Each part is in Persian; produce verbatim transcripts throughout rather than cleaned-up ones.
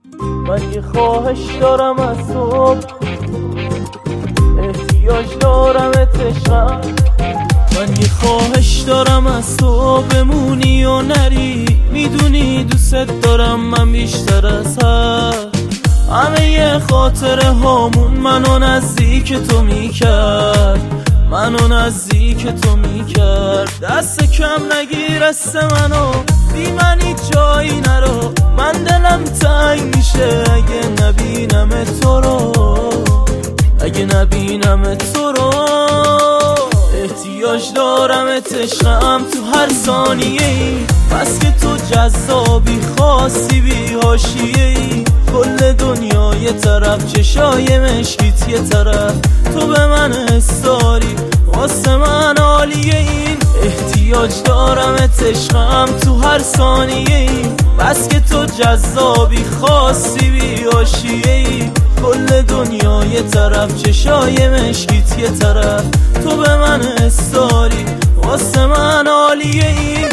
من یه خواهش دارم از تو، احتیاج دارم عشقم. من یه خواهش دارم از تو، بمونی و نری. میدونی دوست دارم من بیشتر از هر همه یه خاطره هامون منو نزدیک تو میکرد، منو نزدیک تو میکرد. دست کم نگیر است منو، بی من هیچ جایی نرو. من دلم تنگ میشه اگه نبینم تو رو، اگه نبینم تو رو. احتیاج دارم عشقم تو هر ثانیه ای، بس که تو جذابی خاصی بی حاشیه‌ای. کل دنیا یه طرف، چشای مشکیت یه طرف، تو به من حساری واسه من عالیه. این احتیاج دارم عشقم تو هر ثانیه ای، بس که تو جذابی خاصی بی حاشیه‌ای. کل دنیا یه طرف، چشای مشکیت یه طرف، تو به من حساری واسه من عالیه. این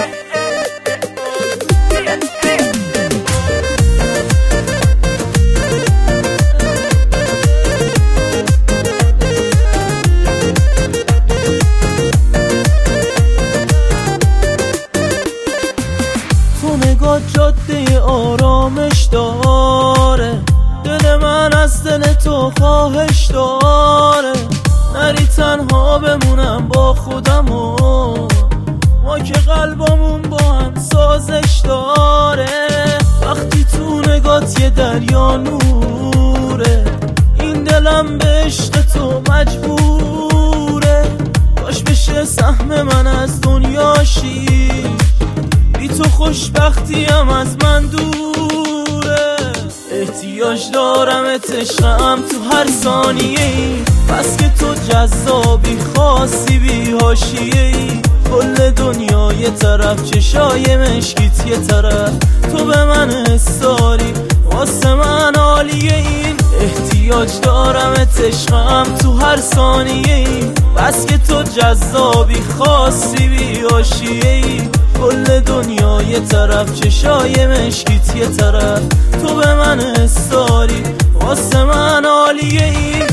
نگاه جاده آرامش داره، دل من از دل تو خواهش داره. نری تنها بمونم با خودم و ما که قلبمون با هم سازش داره. وقتی تو نگات یه دریا نوره، این دلم به عشق تو مجبوره. کاش بشه سهم من از دنیاشی، بی تو خوشبختیم از من دوره. احتیاج دارم عشقم تو هر ثانیه ای، بس که تو جذابی خاصی بی حاشیه‌ای. کل دنیا یه طرف، چشای مشکیت یه طرف، تو به من حساری واسه من عالیه. این احتیاج دارم عشقم تو هر ثانیه ای، بس که تو جذابی خاصی بی حاشیه‌ای. کل دنیا یه طرف، چشای مشکیت یه طرف، تو به من حساری واسه من عالیه. این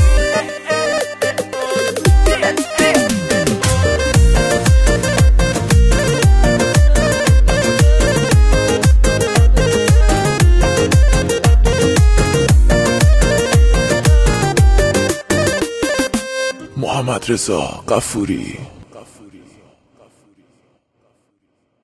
محمد رضا غفوری.